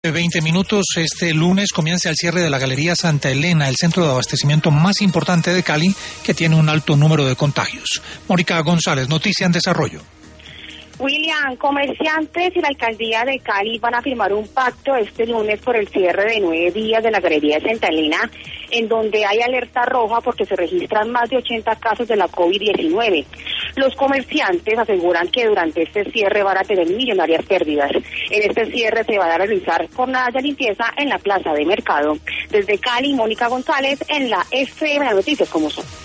20 minutos. Este lunes comienza el cierre de la Galería Santa Elena, el centro de abastecimiento más importante de Cali, que tiene un alto número de contagios. Mónica González, Noticia en Desarrollo. William, comerciantes y la alcaldía de Cali van a firmar un pacto este lunes por el cierre de 9 días de la Galería de Santa Elena, en donde hay alerta roja porque se registran más de 80 casos de la COVID-19. Los comerciantes aseguran que durante este cierre van a tener millonarias pérdidas. En este cierre se van a realizar jornadas de limpieza en la plaza de mercado. Desde Cali, Mónica González, en la FM Noticias como son.